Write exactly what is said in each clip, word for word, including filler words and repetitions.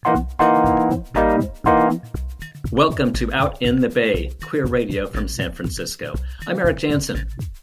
Welcome to Out in the Bay, queer radio from San Francisco. I'm Eric Jansen.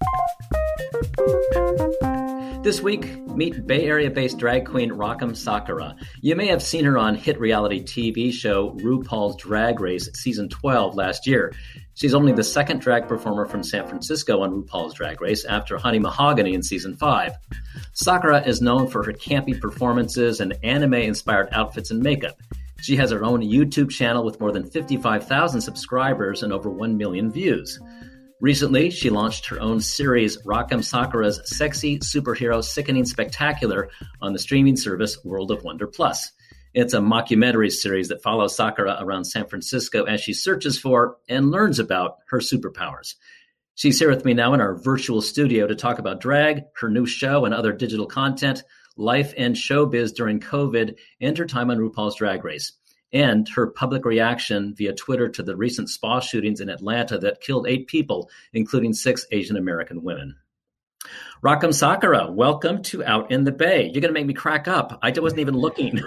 This week, meet Bay Area-based drag queen Rock'em Sakura. You may have seen her on hit reality T V show RuPaul's Drag Race Season twelve last year. She's only the second drag performer from San Francisco on RuPaul's Drag Race after Honey Mahogany in Season five. Sakura is known for her campy performances and anime-inspired outfits and makeup. She has her own YouTube channel with more than fifty-five thousand subscribers and over one million views. Recently, she launched her own series, Rock'em Sakura's Sexy Superhero Sickening Spectacular, on the streaming service World of Wonder Plus. It's a mockumentary series that follows Sakura around San Francisco as she searches for and learns about her superpowers. She's here with me now in our virtual studio to talk about drag, her new show and other digital content, life and showbiz during COVID, and her time on RuPaul's Drag Race, and her public reaction via Twitter to the recent spa shootings in Atlanta that killed eight people, including six Asian American women. Rock'em Sakura, welcome to Out in the Bay. You're going to make me crack up. I wasn't even looking.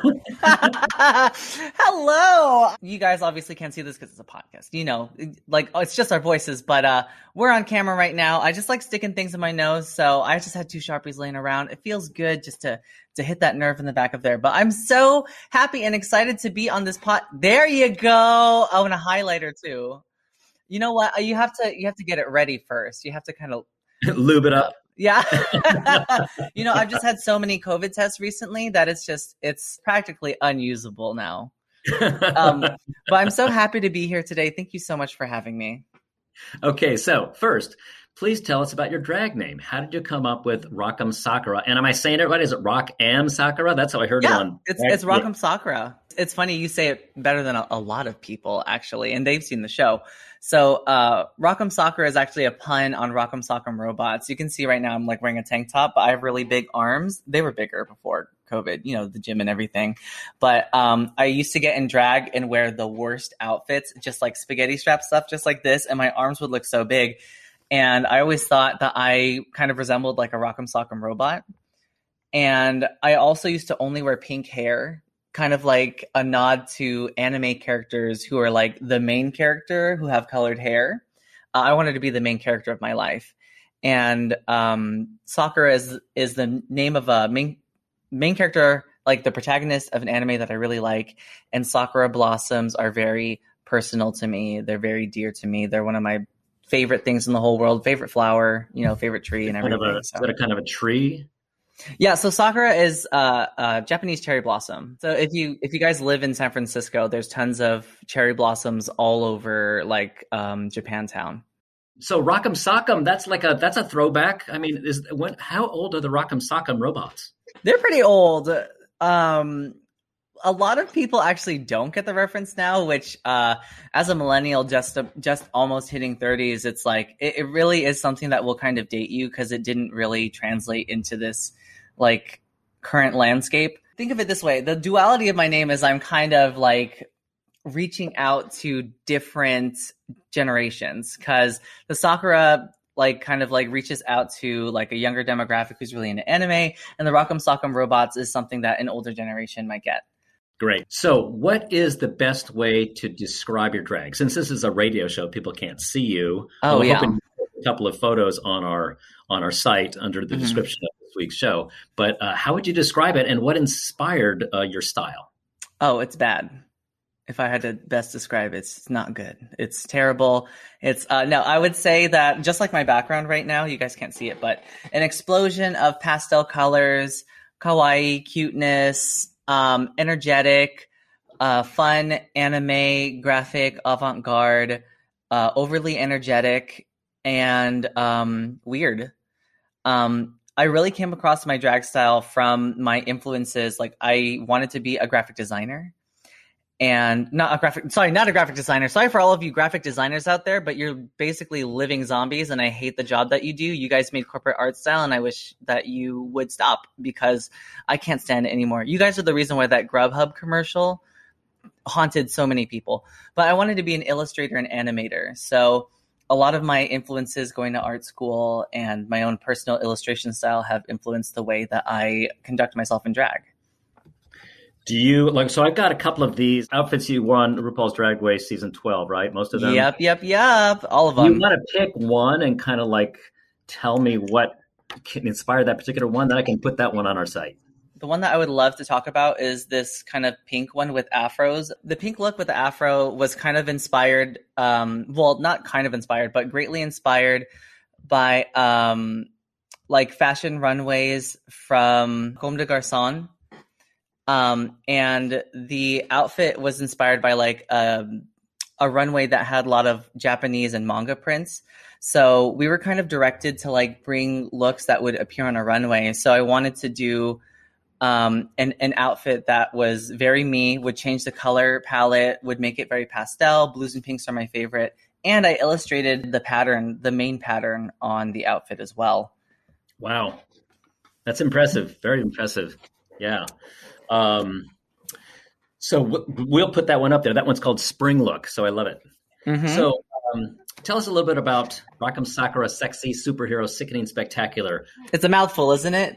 Hello. You guys obviously can't see this because it's a podcast. You know, like, it's just our voices, but uh, we're on camera right now. I just like sticking things in my nose, so I just had two Sharpies laying around. It feels good just to to hit that nerve in the back of there. But I'm so happy and excited to be on this pot. There you go. Oh, and a highlighter too. You know what? You have to you have to get it ready first. You have to kind of lube it up. Yeah. You know, I've just had so many COVID tests recently that it's just, it's practically unusable now. Um, but I'm so happy to be here today. Thank you so much for having me. Okay, so first, please tell us about your drag name. How did you come up with Rock'em Sakura? And am I saying it right? Is it Rock'em Sakura? That's how I heard yeah, it on. It's, it's Rock'em Sakura. It's funny, you say it better than a, a lot of people, actually, and they've seen the show. So uh, Rock'em Sakura is actually a pun on Rock'em Sock'em Robots. You can see right now I'm like wearing a tank top, but I have really big arms. They were bigger before COVID, you know, the gym and everything. But um, I used to get in drag and wear the worst outfits, just like spaghetti strap stuff, just like this, and my arms would look so big. And I always thought that I kind of resembled like a Rock'em Sock'em Robot. And I also used to only wear pink hair, kind of like a nod to anime characters who are like the main character who have colored hair. Uh, I wanted to be the main character of my life. And um, Sakura is, is the name of a main, main character, like the protagonist of an anime that I really like. And Sakura blossoms are very personal to me. They're very dear to me. They're one of my favorite things in the whole world, favorite flower, you know, favorite tree and everything. Kind of a, so. Is that a kind of a tree? Yeah, so Sakura is uh, uh, Japanese cherry blossom. So if you if you guys live in San Francisco, there's tons of cherry blossoms all over, like um, Japantown. So Rock'em Sock'em, that's like a that's a throwback. I mean, is when how old are the Rock'em Sock'em robots? They're pretty old. Um, a lot of people actually don't get the reference now, which uh, as a millennial, just just almost hitting thirties, it's like it, it really is something that will kind of date you because it didn't really translate into this like current landscape. Think of it this way. The duality of my name is I'm kind of like reaching out to different generations because the Sakura like kind of like reaches out to like a younger demographic who's really into anime, and the Rock'em Sock'em Robots is something that an older generation might get. Great. So what is the best way to describe your drag? Since this is a radio show, people can't see you. Oh, We're yeah. hoping to put a couple of photos on our on our site under the mm-hmm. description of this week's show. But uh, how would you describe it, and what inspired uh, your style? Oh, it's bad. If I had to best describe it, it's not good. It's terrible. It's uh, no, I would say that just like my background right now, you guys can't see it, but an explosion of pastel colors, kawaii cuteness, um, energetic, uh, fun, anime, graphic, avant-garde, uh, overly energetic, and um, weird. Um, I really came across my drag style from my influences. Like I wanted to be a graphic designer. And not a graphic, sorry, not a graphic designer. Sorry for all of you graphic designers out there, but you're basically living zombies and I hate the job that you do. You guys made corporate art style and I wish that you would stop because I can't stand it anymore. You guys are the reason why that Grubhub commercial haunted so many people. But I wanted to be an illustrator and animator. So a lot of my influences going to art school and my own personal illustration style have influenced the way that I conduct myself in drag. Do you like? So I've got a couple of these outfits you wore on RuPaul's Drag Race season twelve, right? Most of them. Yep, yep, yep. All of them. You want to pick one and kind of like tell me what can inspire that particular one, then I can put that one on our site. The one that I would love to talk about is this kind of pink one with afros. The pink look with the afro was kind of inspired, um, well, not kind of inspired, but greatly inspired by um, like fashion runways from Comme des Garçons. Um, and the outfit was inspired by like a, a runway that had a lot of Japanese and manga prints. So we were kind of directed to like bring looks that would appear on a runway. So I wanted to do um, an, an outfit that was very me, would change the color palette, would make it very pastel. Blues and pinks are my favorite. And I illustrated the pattern, the main pattern on the outfit as well. Wow. That's impressive. Very impressive. Yeah. Um, so w- we'll put that one up there. That one's called Spring Look. So I love it. Mm-hmm. So um, tell us a little bit about Rock'em Sakura Sexy Superhero Sickening Spectacular. It's a mouthful, isn't it?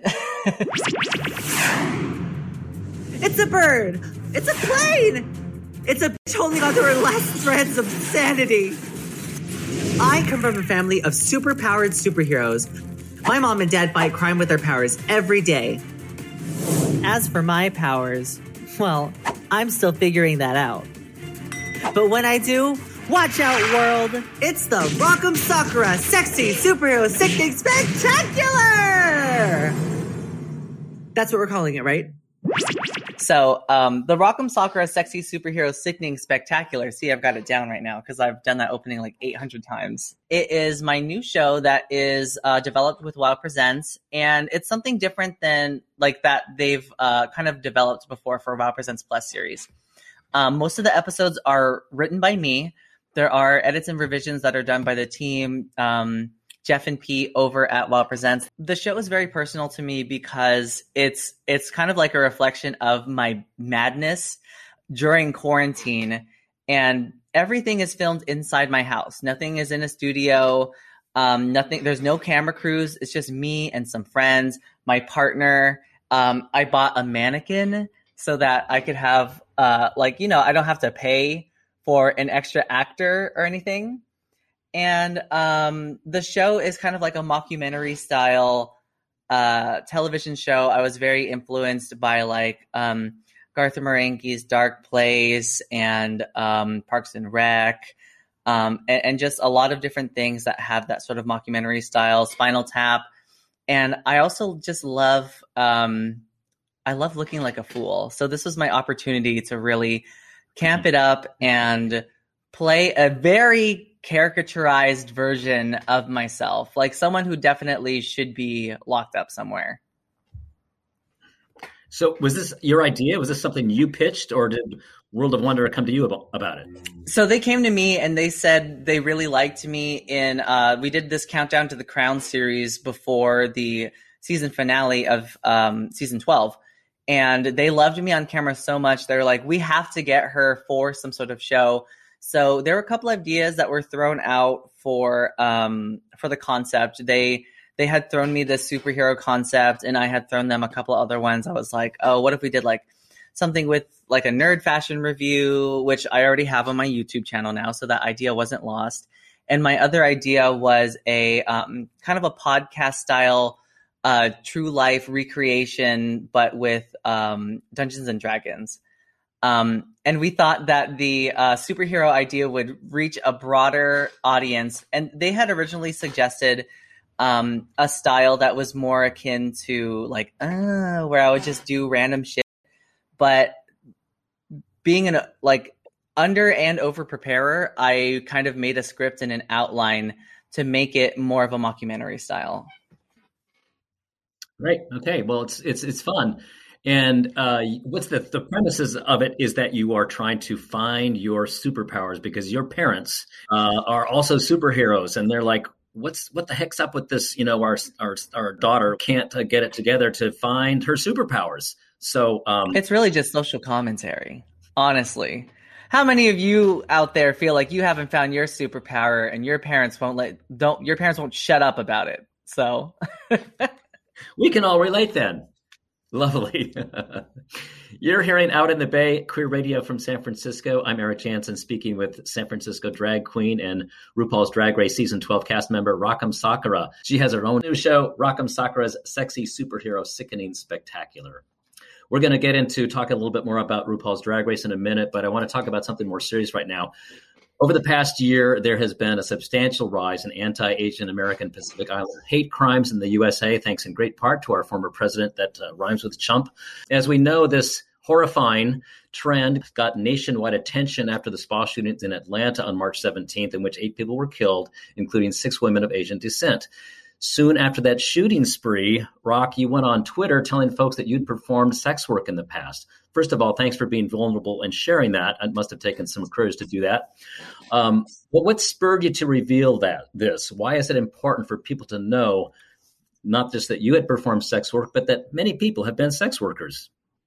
It's a bird. It's a plane. It's a bitch holding on to her last threads of sanity. I come from a family of super-powered superheroes. My mom and dad fight crime with their powers every day. As for my powers, well, I'm still figuring that out. But when I do, watch out, world! It's the Rock'em Sakura Sexy Superhero Sickening Spectacular! That's what we're calling it, right? So um, the Rock'em Sakura Sexy Superhero Sickening Spectacular. See, I've got it down right now because I've done that opening like eight hundred times. It is my new show that is uh, developed with WoW Presents, and it's something different than like that they've uh, kind of developed before for WoW Presents Plus series. Um, most of the episodes are written by me. There are edits and revisions that are done by the team, um, Jeff and Pete over at WoW Presents. The show is very personal to me because it's it's kind of like a reflection of my madness during quarantine, and everything is filmed inside my house. Nothing is in a studio. Um, nothing. There's no camera crews. It's just me and some friends, my partner. Um, I bought a mannequin so that I could have, uh, like, you know, I don't have to pay for an extra actor or anything. And um, the show is kind of like a mockumentary style uh, television show. I was very influenced by like um, Garth Marenghi's Dark Place and um, Parks and Rec, um, and, and just a lot of different things that have that sort of mockumentary style. Spinal Tap, and I also just love um, I love looking like a fool. So this was my opportunity to really camp it up and play a very caricaturized version of myself, like someone who definitely should be locked up somewhere. So was this your idea? Was this something you pitched, or did World of Wonder come to you about, about it? So they came to me and they said they really liked me in, uh, we did this Countdown to the Crown series before the season finale of um, season twelve. And they loved me on camera so much. They were like, we have to get her for some sort of show. So there were a couple of ideas that were thrown out for um, for the concept. They they had thrown me this superhero concept, and I had thrown them a couple of other ones. I was like, oh, what if we did like something with like a nerd fashion review, which I already have on my YouTube channel now, so that idea wasn't lost. And my other idea was a um, kind of a podcast style uh, true life recreation, but with um, Dungeons and Dragons. Um, and we thought that the uh, superhero idea would reach a broader audience. And they had originally suggested um, a style that was more akin to like, uh, where I would just do random shit. But being an like under and over preparer, I kind of made a script and an outline to make it more of a mockumentary style. Right. Okay. Well, it's it's it's fun. And uh, what's the the premises of it is that you are trying to find your superpowers because your parents uh, are also superheroes, and they're like, "What's what the heck's up with this?" You know, our our our daughter can't uh, get it together to find her superpowers. So um, it's really just social commentary, honestly. How many of you out there feel like you haven't found your superpower, and your parents won't let don't your parents won't shut up about it? So we can all relate then. Lovely. You're hearing Out in the Bay, queer radio from San Francisco. I'm Eric Jansen, speaking with San Francisco drag queen and RuPaul's Drag Race Season twelve cast member Rock'em Sakura. She has her own new show, Rock'em Sakura's Sexy Superhero Sickening Spectacular. We're going to get into talking a little bit more about RuPaul's Drag Race in a minute, but I want to talk about something more serious right now. Over the past year, there has been a substantial rise in anti-Asian American Pacific Islander hate crimes in the U S A, thanks in great part to our former president that uh, rhymes with chump. As we know, this horrifying trend got nationwide attention after the spa shootings in Atlanta on March seventeenth, in which eight people were killed, including six women of Asian descent. Soon after that shooting spree, Rock, you went on Twitter telling folks that you'd performed sex work in the past. First of all, thanks for being vulnerable and sharing that. It must have taken some courage to do that. Um, but what spurred you to reveal that? This? Why is it important for people to know not just that you had performed sex work, but that many people have been sex workers?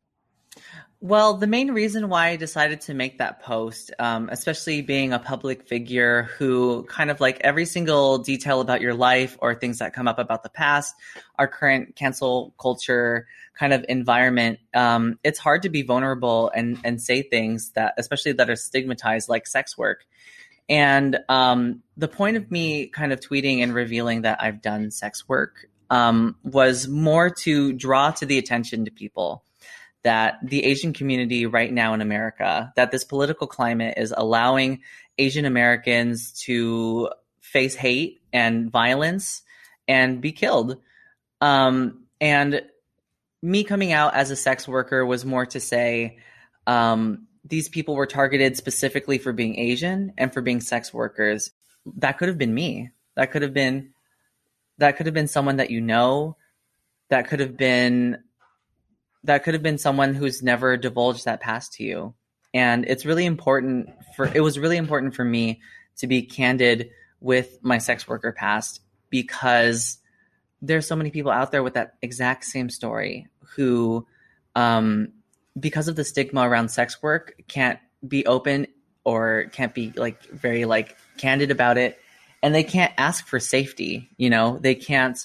Well, the main reason why I decided to make that post, um, especially being a public figure who kind of like every single detail about your life or things that come up about the past, our current cancel culture kind of environment, um, it's hard to be vulnerable and, and say things that, especially that are stigmatized, like sex work. And um, the point of me kind of tweeting and revealing that I've done sex work um, was more to draw to the attention to people that the Asian community right now in America, that this political climate is allowing Asian Americans to face hate and violence and be killed. Um, and me coming out as a sex worker was more to say um, these people were targeted specifically for being Asian and for being sex workers. That could have been me. That could have been, that could have been someone that you know. That could have been That could have been someone who's never divulged that past to you. And it's really important for, it was really important for me to be candid with my sex worker past, because there's so many people out there with that exact same story who, um, because of the stigma around sex work, can't be open or can't be like very like candid about it. And they can't ask for safety, you know, they can't,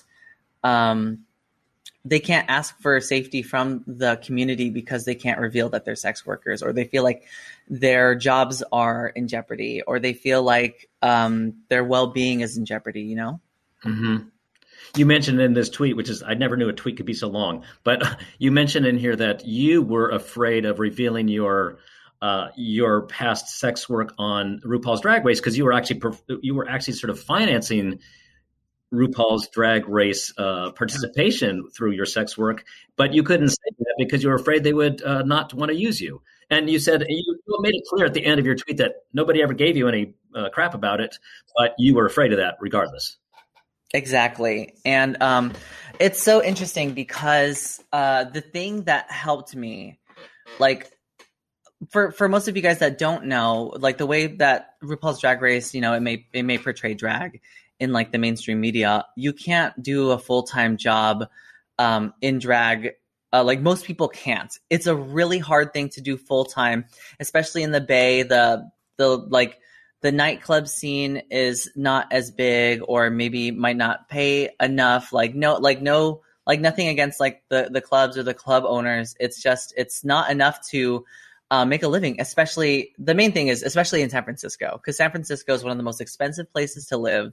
um, they can't ask for safety from the community because they can't reveal that they're sex workers, or they feel like their jobs are in jeopardy, or they feel like um, their well-being is in jeopardy, you know? Mm-hmm. You mentioned in this tweet, which is, I never knew a tweet could be so long, but you mentioned in here that you were afraid of revealing your uh, your past sex work on RuPaul's Drag Race because you were actually you were actually sort of financing RuPaul's Drag Race uh, participation through your sex work, but you couldn't say that because you were afraid they would uh, not want to use you. And you said, you made it clear at the end of your tweet that nobody ever gave you any uh, crap about it, but you were afraid of that regardless. Exactly. And um, it's so interesting because uh, the thing that helped me, like, for, for most of you guys that don't know, like the way that RuPaul's Drag Race, you know, it may, it may portray drag in like the mainstream media, you can't do a full-time job um, in drag. Uh, like most people can't. It's a really hard thing to do full-time, especially in the Bay. The, the like the nightclub scene is not as big, or maybe might not pay enough. Like no, like no, like nothing against like the, the clubs or the club owners. It's just, it's not enough to uh, make a living, especially the main thing is, especially in San Francisco, because San Francisco is one of the most expensive places to live.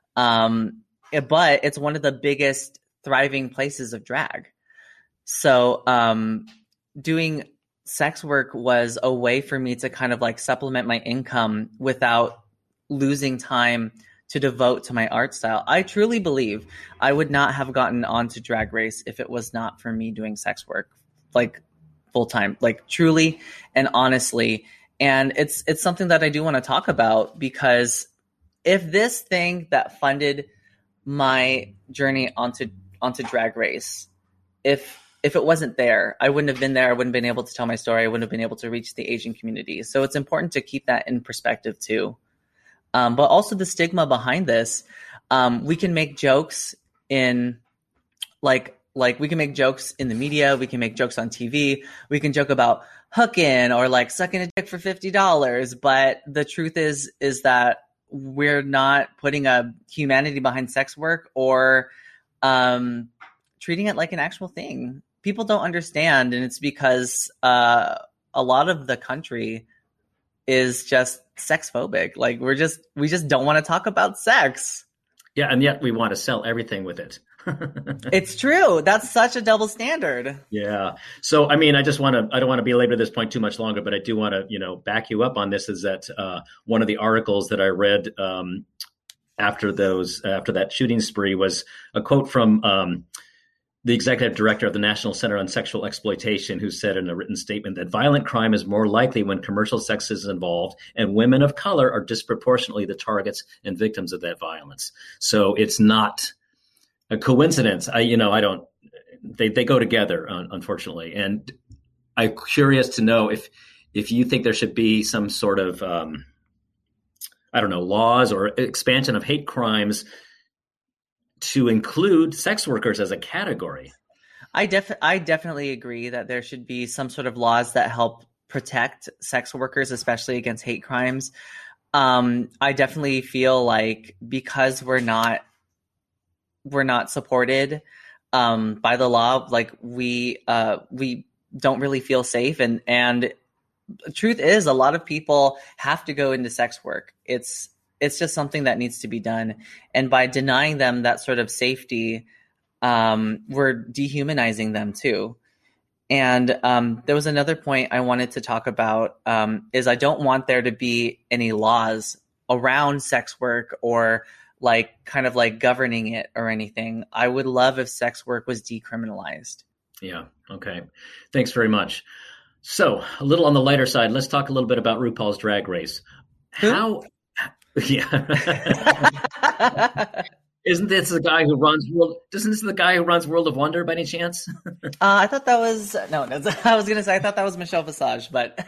Um, but it's one of the biggest thriving places of drag. So, um, doing sex work was a way for me to kind of like supplement my income without losing time to devote to my art style. I truly believe I would not have gotten onto Drag Race if it was not for me doing sex work, like full time, like truly and honestly. And it's, it's something that I do want to talk about, because if this thing that funded my journey onto onto Drag Race, if if it wasn't there, I wouldn't have been there. I wouldn't have been able to tell my story. I wouldn't have been able to reach the Asian community. So it's important to keep that in perspective too. Um, but also the stigma behind this. Um, we can make jokes in like like we can make jokes in the media. We can make jokes on T V. We can joke about hooking or like sucking a dick for fifty dollars. But the truth is is that we're not putting a humanity behind sex work or um, treating it like an actual thing. people don't understand, and it's because uh, a lot of the country is just sex phobic. Like we're just we just don't want to talk about sex. Yeah, and yet we want to sell everything with it. It's true. That's such a double standard. Yeah. So, I mean, I just want to, I don't want to belabor this point too much longer, but I do want to, you know, back you up on this is that uh, one of the articles that I read um, after those, after that shooting spree was a quote from um, the executive director of the National Center on Sexual Exploitation, who said in a written statement that violent crime is more likely when commercial sex is involved and women of color are disproportionately the targets and victims of that violence. So it's not a coincidence. I, you know, I don't, they, they go together, unfortunately. And I'm curious to know if, if you think there should be some sort of, um, I don't know, laws or expansion of hate crimes to include sex workers as a category. I def I definitely agree that there should be some sort of laws that help protect sex workers, especially against hate crimes. Um, I definitely feel like because we're not we're not supported um, by the law, like we uh, we don't really feel safe, and and the truth is, a lot of people have to go into sex work. It's It's just something that needs to be done. And by denying them that sort of safety, um, we're dehumanizing them too. And um, there was another point I wanted to talk about um, is I don't want there to be any laws around sex work or like kind of like governing it or anything. I would love if sex work was decriminalized. Yeah. Okay. Thanks very much. So a little on the lighter side, let's talk a little bit about RuPaul's Drag Race. Who? How... Yeah. Isn't this the guy who runs World? Isn't this the guy who runs World of Wonder by any chance? uh, I thought that was no. no I was gonna say I thought that was Michelle Visage, but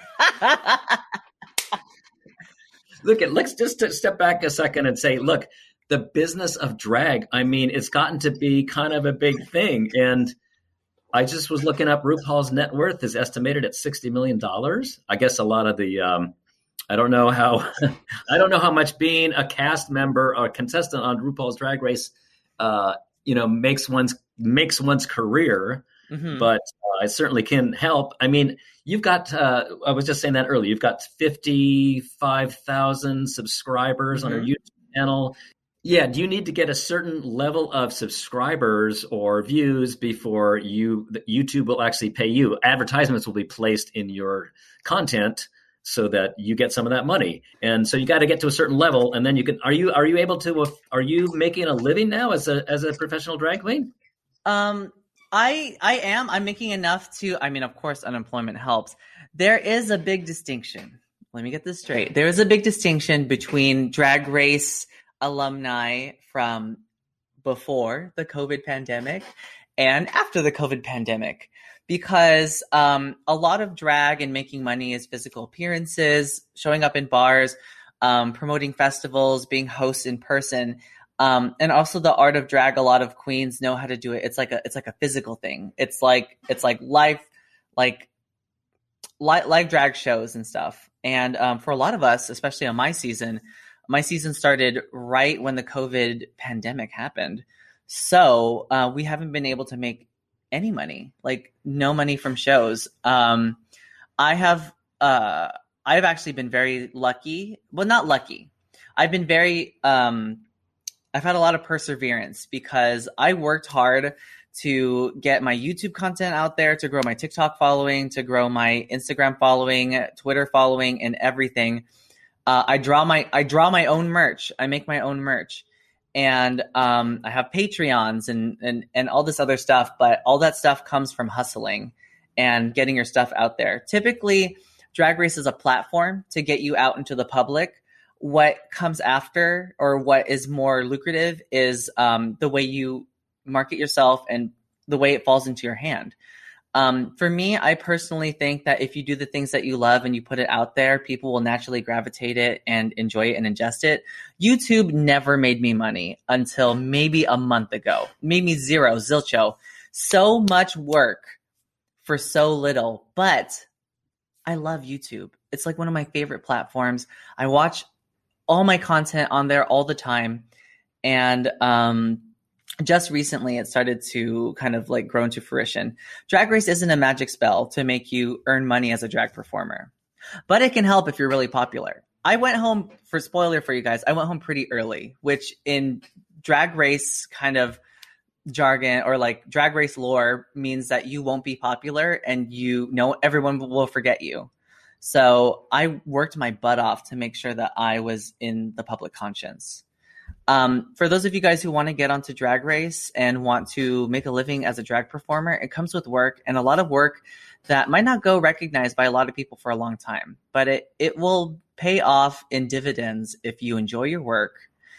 look at let's just step back a second and say, look, the business of drag. I mean, it's gotten to be kind of a big thing, and I just was looking up RuPaul's net worth is estimated at sixty million dollars. I guess a lot of the um, I don't know how I don't know how much being a cast member or a contestant on RuPaul's Drag Race, uh, you know, makes one's makes one's career, mm-hmm. but uh, it certainly can help. I mean, you've got uh, I was just saying that earlier. You've got fifty-five thousand subscribers mm-hmm. on your YouTube channel. Yeah, do you need to get a certain level of subscribers or views before you YouTube will actually pay you? Advertisements will be placed in your content so that you get some of that money. And so you got to get to a certain level, and then you can, are you, are you able to, are you making a living now as a, as a professional drag queen? Um, I, I am, I'm making enough to, I mean, of course, unemployment helps. There is a big distinction. Let me get this straight. There is a big distinction between Drag Race alumni from before the COVID pandemic and after the COVID pandemic. Because um, a lot of drag and making money is physical appearances, showing up in bars, um, promoting festivals, being hosts in person, um, and also the art of drag. A lot of queens know how to do it. It's like a it's like a physical thing. It's like it's like live like li- live drag shows and stuff. And um, for a lot of us, especially on my season, my season started right when the COVID pandemic happened. So uh, we haven't been able to make any money, like no money from shows. Um, I have, uh, I've actually been very lucky. Well, not lucky. I've been very, um, I've had a lot of perseverance because I worked hard to get my YouTube content out there, to grow my TikTok following, to grow my Instagram following, Twitter following, and everything. Uh, I draw my, I draw my own merch. I make my own merch. And um, I have Patreons and, and, and all this other stuff, but all that stuff comes from hustling and getting your stuff out there. Typically, Drag Race is a platform to get you out into the public. What comes after, or what is more lucrative, is um, the way you market yourself and the way it falls into your hand. Um, for me, I personally think that if you do the things that you love and you put it out there, people will naturally gravitate it and enjoy it and ingest it. YouTube never made me money until maybe a month ago. Made me zero, zilcho. So much work for so little, but I love YouTube. It's like one of my favorite platforms. I watch all my content on there all the time. And um, just recently it started to kind of like grow into fruition. Drag Race isn't a magic spell to make you earn money as a drag performer, but it can help if you're really popular. I went home, for spoiler for you guys, I went home pretty early, which in Drag Race kind of jargon or like Drag Race lore means that you won't be popular and you know everyone will forget you. So I worked my butt off to make sure that I was in the public conscience. Um, for those of you guys who want to get onto Drag Race and want to make a living as a drag performer, it comes with work, and a lot of work that might not go recognized by a lot of people for a long time, but it, it will pay off in dividends if you enjoy your work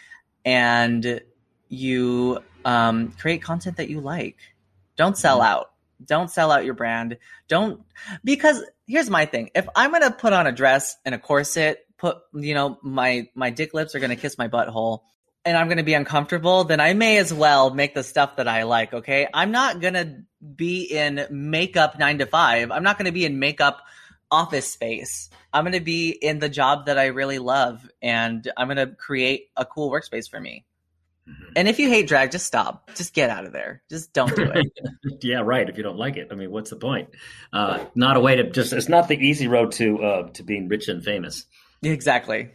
and you um, create content that you like. Don't sell out. Don't sell out your brand. Don't, because here's my thing. If I'm going to put on a dress and a corset, put, you know, my, my dick lips are going to kiss my butthole and I'm going to be uncomfortable, then I may as well make the stuff that I like. Okay. I'm not going to be in makeup nine to five. I'm not going to be in makeup office space. I'm going to be in the job that I really love, and I'm going to create a cool workspace for me. Mm-hmm. And if you hate drag, just stop. Just get out of there. Just don't do it. Yeah, right. If you don't like it, I mean, what's the point? Uh, not a way to just, it's not the easy road to uh, to being rich and famous. Exactly.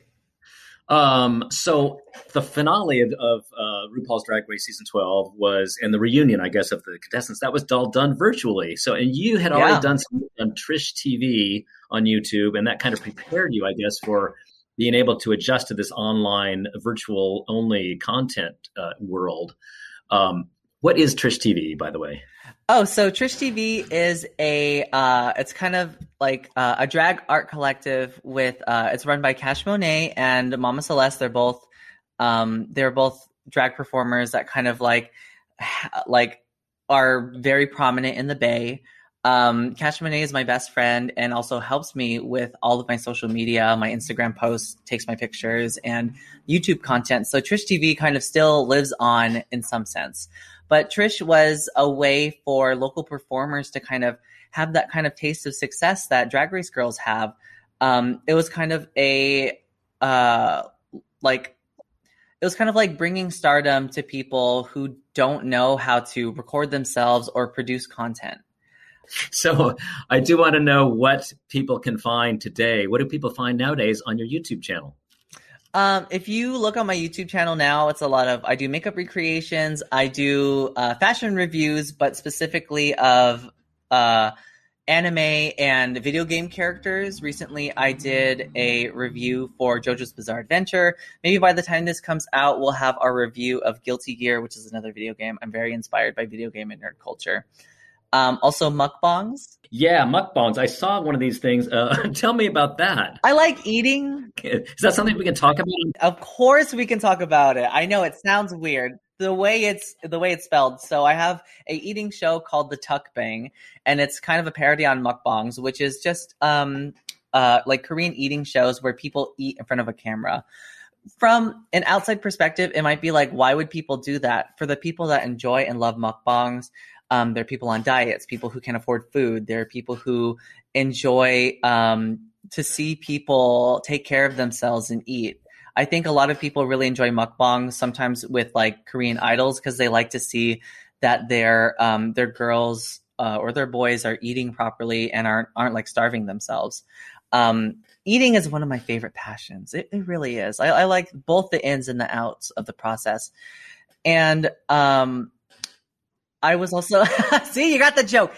Um, so the finale of, of uh, RuPaul's Drag Race season twelve was, and the reunion, I guess, of the contestants, that was all done virtually. So, and you had already yeah. done some on Trish T V on YouTube, and that kind of prepared you, I guess, for being able to adjust to this online virtual only content uh, world. Um, what is Trish T V, by the way? Oh, so Trish T V is a, uh, it's kind of like uh, a drag art collective with, uh, it's run by Cash Monet and Mama Celeste. They're both, um, they're both drag performers that kind of like, like are very prominent in the Bay. Um, Cash Monet is my best friend and also helps me with all of my social media, my Instagram posts, takes my pictures and YouTube content. So Trish T V kind of still lives on in some sense. But Trish was a way for local performers to kind of have that kind of taste of success that Drag Race girls have. Um, it was kind of a, uh, like, it was kind of like bringing stardom to people who don't know how to record themselves or produce content. So I do want to know what people can find today. What do people find nowadays on your YouTube channel? Um, if you look on my YouTube channel now, it's a lot of, I do makeup recreations, I do uh, fashion reviews, but specifically of uh, anime and video game characters. Recently, I did a review for JoJo's Bizarre Adventure. Maybe by the time this comes out, we'll have our review of Guilty Gear, which is another video game. I'm very inspired by video game and nerd culture. Um, also mukbangs. Yeah, mukbangs. I saw one of these things. Uh, tell me about that. I like eating. Is that something we can talk about? Of course we can talk about it. I know it sounds weird. The way it's the way it's spelled. So I have a eating show called The Tukbang, and it's kind of a parody on mukbangs, which is just um uh like Korean eating shows where people eat in front of a camera. From an outside perspective, it might be like, why would people do that? For the people that enjoy and love mukbangs, Um, there are people on diets, people who can afford food. There are people who enjoy um, to see people take care of themselves and eat. I think a lot of people really enjoy mukbangs, sometimes with like Korean idols, because they like to see that their um, their girls uh, or their boys are eating properly and aren't aren't like starving themselves. Um, eating is one of my favorite passions. It, it really is. I, I like both the ins and the outs of the process. And um, I was also see you got the joke.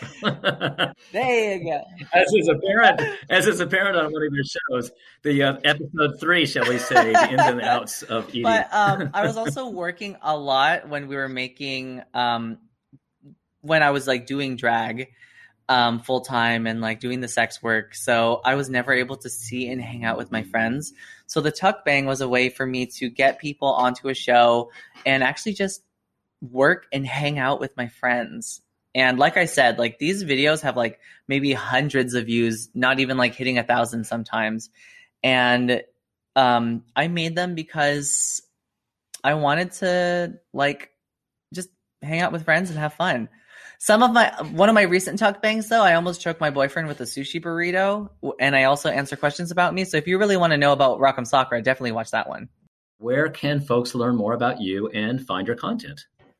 There you go. As is apparent, as is apparent on one of your shows, the uh, episode three, shall we say, the ins and outs of eating. But um, I was also working a lot when we were making, um, when I was like doing drag um, full time and like doing the sex work. So I was never able to see and hang out with my friends. So the Tukbang was a way for me to get people onto a show and actually just work and hang out with my friends. And like I said, like these videos have like maybe hundreds of views, not even like hitting a thousand sometimes. And um, I made them because I wanted to like just hang out with friends and have fun. Some of my, one of my recent Tukbangs though, I almost choked my boyfriend with a sushi burrito, and I also answer questions about me. So if you really want to know about Rock'em Sakura, definitely watch that one. Where can folks learn more about you and find your content?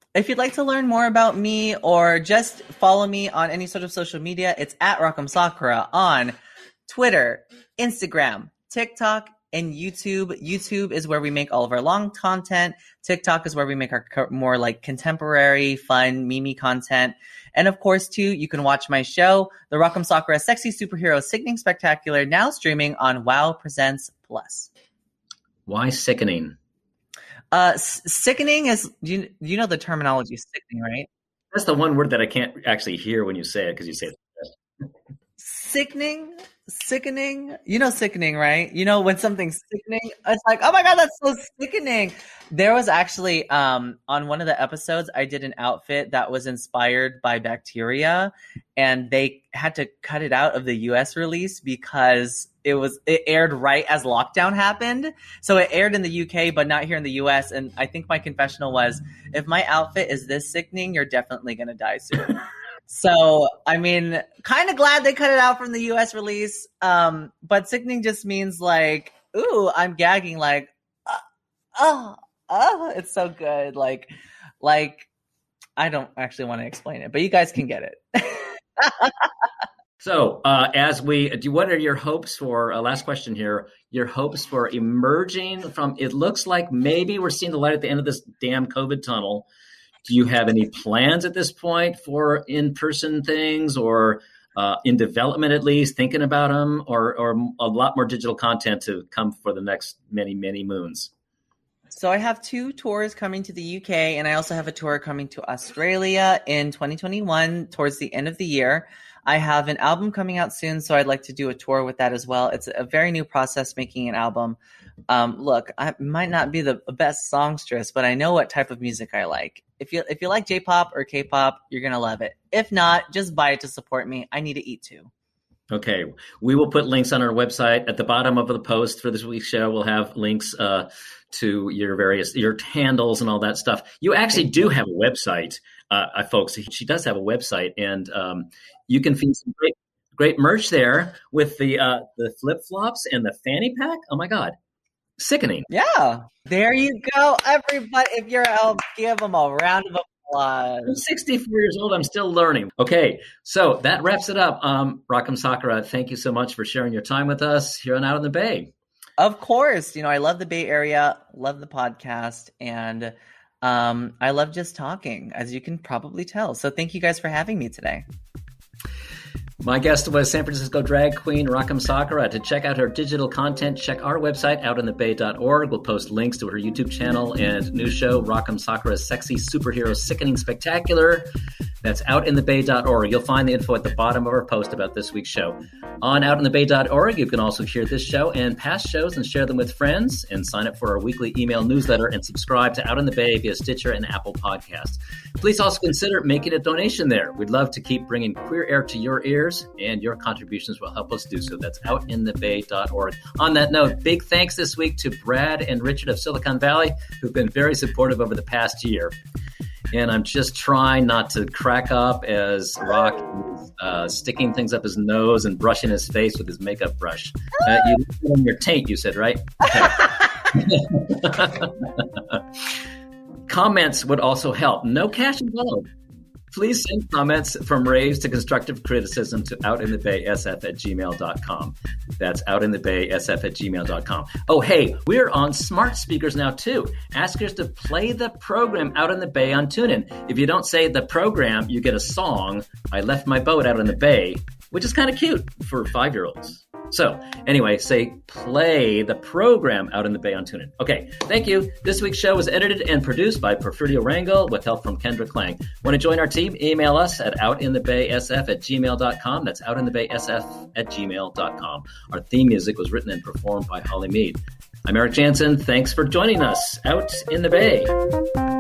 If you'd like to learn more about me or just follow me on any sort of social media, it's at Rock'em Sakura on Twitter, Instagram, TikTok, and YouTube. YouTube is where we make all of our long content. TikTok is where we make our co- more like contemporary, fun, meme content. And of course, too, you can watch my show, The Rock'em Sakura Sexy Superhero Sickening Spectacular, now streaming on WoW Presents Plus. Why sickening? Uh, s- sickening is, you, you know the terminology sickening, right? That's the one word that I can't actually hear when you say it because you say it. Sickening? Sickening? You know sickening, right? You know when something's sickening, it's like, oh my God, that's so sickening. There was actually, um, on one of the episodes, I did an outfit that was inspired by bacteria, and they had to cut it out of the U S release because it was it aired right as lockdown happened. So it aired in the U K, but not here in the U S. And I think my confessional was, if my outfit is this sickening, you're definitely going to die soon. So, I mean, kind of glad they cut it out from the U S release. Um, but sickening just means like, ooh, I'm gagging, like, uh, oh, oh, it's so good. Like, like, I don't actually want to explain it, but you guys can get it. So, uh, as we do, what are your hopes for, uh, last question here, your hopes for emerging from, it looks like maybe we're seeing the light at the end of this damn COVID tunnel. Do you have any plans at this point for in-person things, or uh, in development at least, thinking about them, or, or a lot more digital content to come for the next many, many moons? So I have two tours coming to the U K, and I also have a tour coming to Australia in twenty twenty-one towards the end of the year. I have an album coming out soon, so I'd like to do a tour with that as well. It's a very new process making an album. Um, look, I might not be the best songstress, but I know what type of music I like. If you if you like J-pop or K-pop, you're going to love it. If not, just buy it to support me. I need to eat too. Okay. We will put links on our website. At the bottom of the post for this week's show, we'll have links uh, to your various, your handles and all that stuff. You actually do have a website, uh, folks. She does have a website, and um, you can find some great, great merch there with the uh, the flip-flops and the fanny pack. Oh, my God. Sickening. Yeah. There you go, everybody. If you're out, give them a round of applause. I'm sixty-four years old. I'm still learning. Okay, so that wraps it up. Um, Rock'em Sakura, thank you so much for sharing your time with us here on Out in the Bay. Of course. You know, I love the Bay Area, love the podcast, and um, I love just talking, as you can probably tell. So thank you guys for having me today. My guest was San Francisco drag queen Rock'em Sakura. To check out her digital content, check our website, out in the bay dot org. We'll post links to her YouTube channel and new show, Rock'em Sakura's Sexy Superhero Sickening Spectacular. That's out in the bay dot org. You'll find the info at the bottom of our post about this week's show. On out in the bay dot org, you can also hear this show and past shows and share them with friends, and sign up for our weekly email newsletter and subscribe to Out in the Bay via Stitcher and Apple Podcasts. Please also consider making a donation there. We'd love to keep bringing queer air to your ears, and your contributions will help us do so. That's out in the bay dot org. On that note, big thanks this week to Brad and Richard of Silicon Valley, who've been very supportive over the past year. And I'm just trying not to crack up as Rock is uh, sticking things up his nose and brushing his face with his makeup brush. Uh, you put on your taint, you said, right? Okay. Comments would also help. No cash involved. Please send comments from raves to constructive criticism to outinthebaysf at gmail dot com. That's outinthebaysf at gmail dot com. Oh, hey, we're on smart speakers now, too. Ask us to play the program Out in the Bay on TuneIn. If you don't say the program, you get a song, I Left My Boat Out in the Bay, which is kind of cute for five-year-olds. So anyway, say play the program Out in the Bay on TuneIn. Okay, thank you. This week's show was edited and produced by Porfirio Rangel with help from Kendra Klang. Want to join our team? Email us at outinthebaysf at gmail dot com. That's outinthebaysf at gmail dot com. Our theme music was written and performed by Holly Mead. I'm Eric Jansen. Thanks for joining us out in the Bay.